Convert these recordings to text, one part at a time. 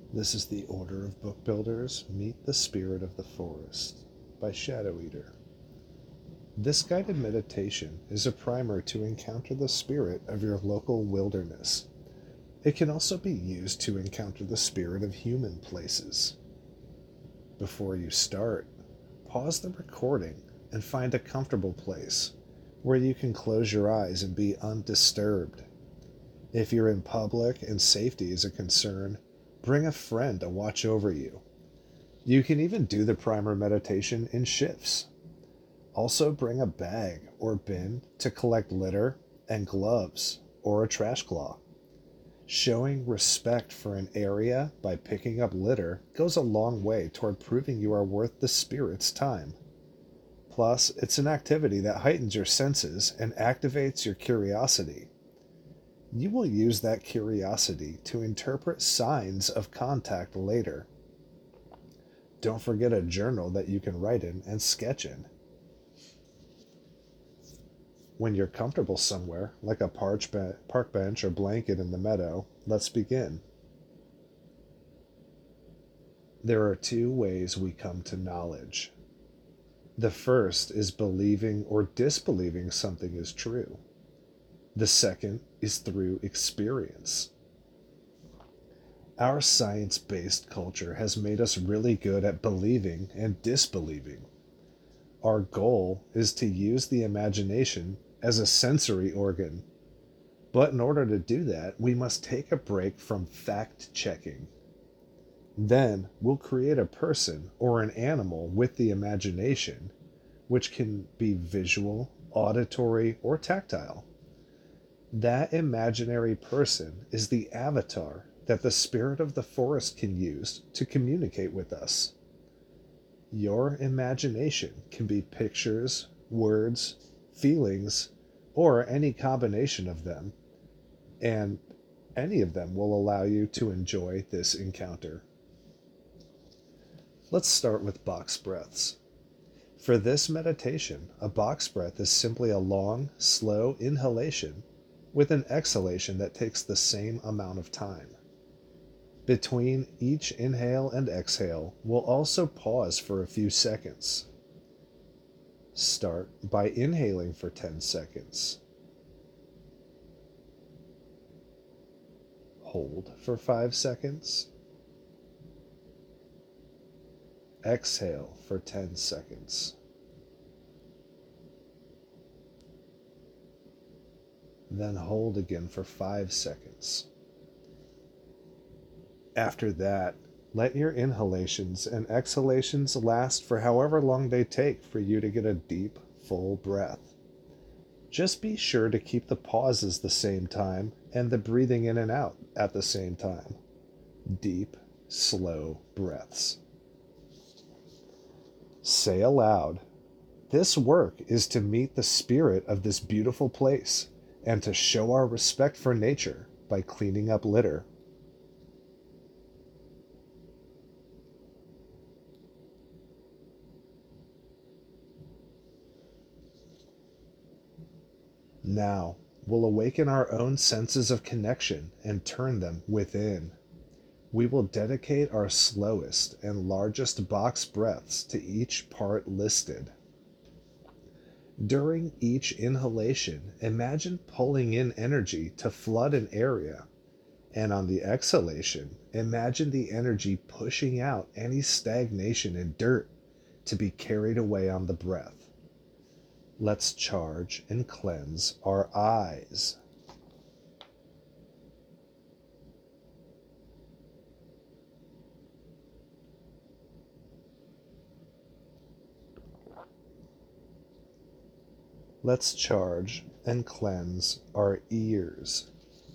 This is the Order of Book Builders Meet the Spirit of the Forest by Shadow Eater. This guided meditation is a primer to encounter the spirit of your local wilderness. It can also be used to encounter the spirit of human places. Before you start, pause the recording and find a comfortable place where you can close your eyes and be undisturbed. If you're in public and safety is a concern, bring a friend to watch over you. You can even do the primer meditation in shifts. Also, bring a bag or bin to collect litter and gloves or a trash claw. Showing respect for an area by picking up litter goes a long way toward proving you are worth the spirit's time. Plus, it's an activity that heightens your senses and activates your curiosity. You will use that curiosity to interpret signs of contact later. Don't forget a journal that you can write in and sketch in. When you're comfortable somewhere, like a park bench or blanket in the meadow, let's begin. There are two ways we come to knowledge. The first is believing or disbelieving something is true. The second is through experience. Our science based culture has made us really good at believing and disbelieving. Our goal is to use the imagination as a sensory organ. But in order to do that, we must take a break from fact checking. Then we'll create a person or an animal with the imagination, which can be visual, auditory, or tactile. That imaginary person is the avatar that the spirit of the forest can use to communicate with us. Your imagination can be pictures, words, feelings, or any combination of them, and any of them will allow you to enjoy this encounter. Let's start with box breaths. For this meditation, a box breath is simply a long, slow inhalation with an exhalation that takes the same amount of time. Between each inhale and exhale, we'll also pause for a few seconds. Start by inhaling for 10 seconds. Hold for 5 seconds. Exhale for 10 seconds. Then hold again for 5 seconds. After that, let your inhalations and exhalations last for however long they take for you to get a deep, full breath. Just be sure to keep the pauses the same time and the breathing in and out at the same time. Deep, slow breaths. Say aloud, "This work is to meet the spirit of this beautiful place and to show our respect for nature by cleaning up litter." Now, we'll awaken our own senses of connection and turn them within. We will dedicate our slowest and largest box breaths to each part listed. During each inhalation, imagine pulling in energy to flood an area, and on the exhalation, imagine the energy pushing out any stagnation and dirt to be carried away on the breath. Let's charge and cleanse our eyes. Let's charge and cleanse our ears.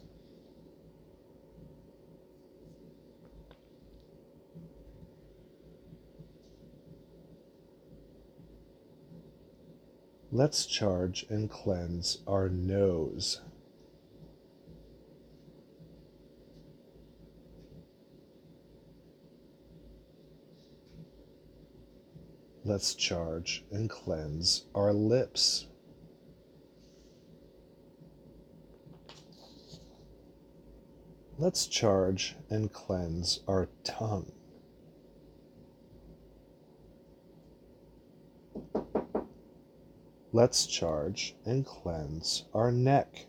Let's charge and cleanse our nose. Let's charge and cleanse our lips. Let's charge and cleanse our tongue. Let's charge and cleanse our neck.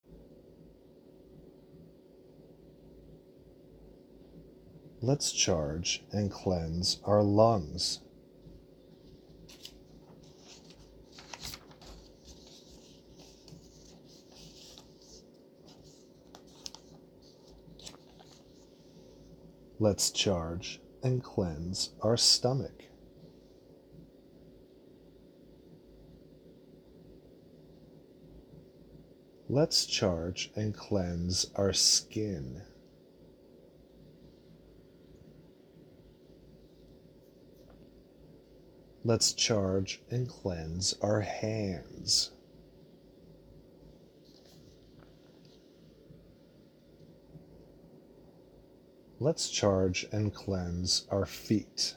Let's charge and cleanse our lungs. Let's charge and cleanse our stomach. Let's charge and cleanse our skin. Let's charge and cleanse our hands. Let's charge and cleanse our feet.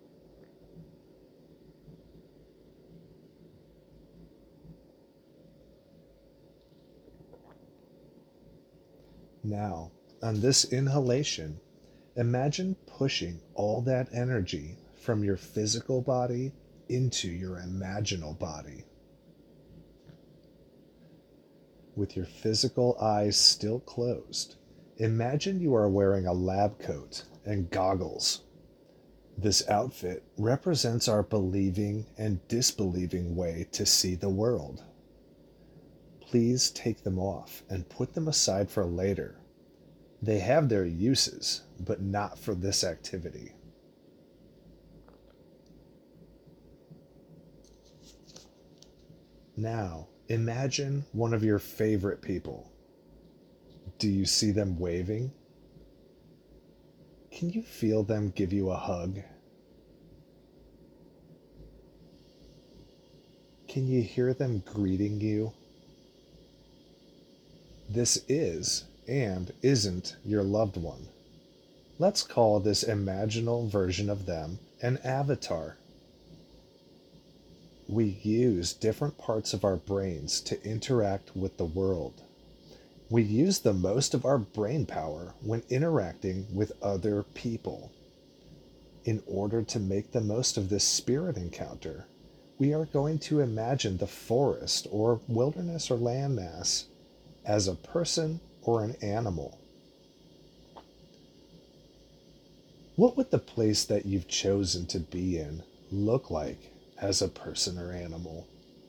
Now, on this inhalation, imagine pushing all that energy from your physical body into your imaginal body. With your physical eyes still closed, imagine you are wearing a lab coat and goggles. This outfit represents our believing and disbelieving way to see the world. Please take them off and put them aside for later. They have their uses, but not for this activity. Now, imagine one of your favorite people. Do you see them waving? Can you feel them give you a hug? Can you hear them greeting you? This is and isn't your loved one. Let's call this imaginal version of them an avatar. We use different parts of our brains to interact with the world. We use the most of our brain power when interacting with other people. In order to make the most of this spirit encounter, we are going to imagine the forest or wilderness or landmass as a person or an animal. What would the place that you've chosen to be in look like as a person or animal?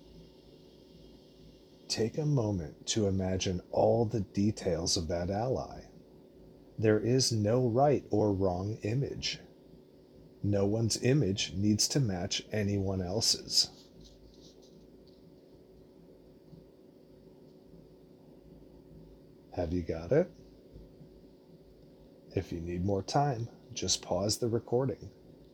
Take a moment to imagine all the details of that ally. There is no right or wrong image. No one's image needs to match anyone else's. Have you got it? If you need more time, just pause the recording.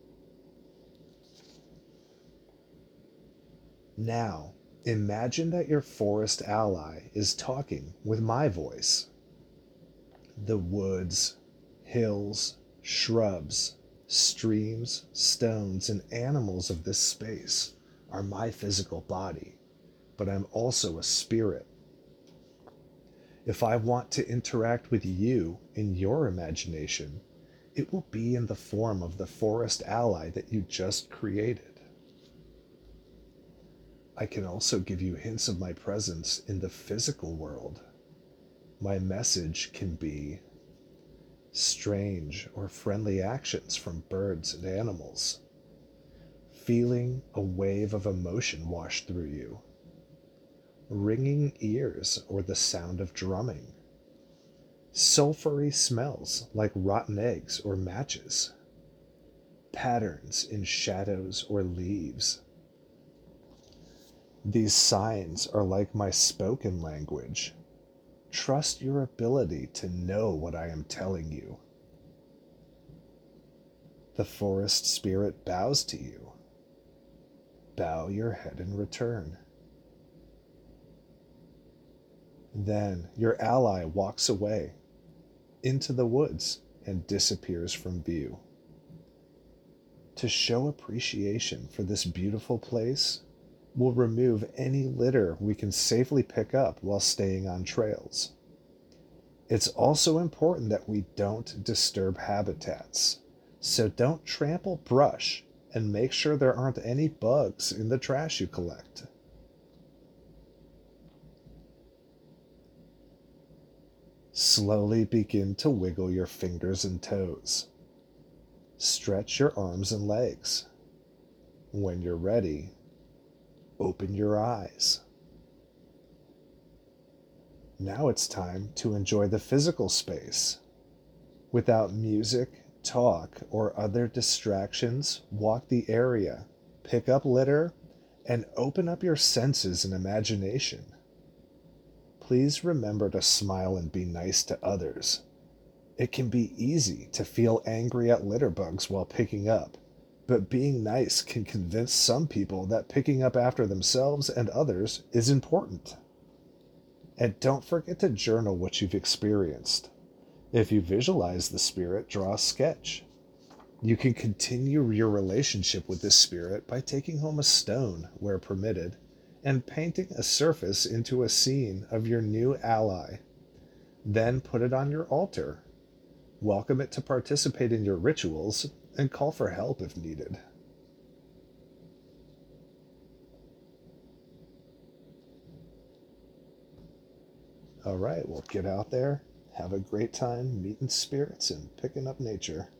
Now, imagine that your forest ally is talking with my voice. The woods, hills, shrubs, streams, stones, and animals of this space are my physical body, but I'm also a spirit. If I want to interact with you in your imagination, it will be in the form of the forest ally that you just created. I can also give you hints of my presence in the physical world. My message can be strange or friendly actions from birds and animals, feeling a wave of emotion wash through you, ringing ears or the sound of drumming, sulfury smells like rotten eggs or matches, patterns in shadows or leaves. These signs are like my spoken language. Trust your ability to know what I am telling you. The forest spirit bows to you. Bow your head in return. Then your ally walks away into the woods and disappears from view. To show appreciation for this beautiful place, we'll remove any litter we can safely pick up while staying on trails. It's also important that we don't disturb habitats. So don't trample brush and make sure there aren't any bugs in the trash you collect. Slowly begin to wiggle your fingers and toes. Stretch your arms and legs. When you're ready, open your eyes. Now it's time to enjoy the physical space. Without music, talk, or other distractions, walk the area, pick up litter, and open up your senses and imagination. Please remember to smile and be nice to others. It can be easy to feel angry at litter bugs while picking up, but being nice can convince some people that picking up after themselves and others is important. And don't forget to journal what you've experienced. If you visualize the spirit, draw a sketch. You can continue your relationship with this spirit by taking home a stone, where permitted, and painting a surface into a scene of your new ally. Then put it on your altar. Welcome it to participate in your rituals and call for help if needed. All right, well, get out there, have a great time meeting spirits and picking up nature.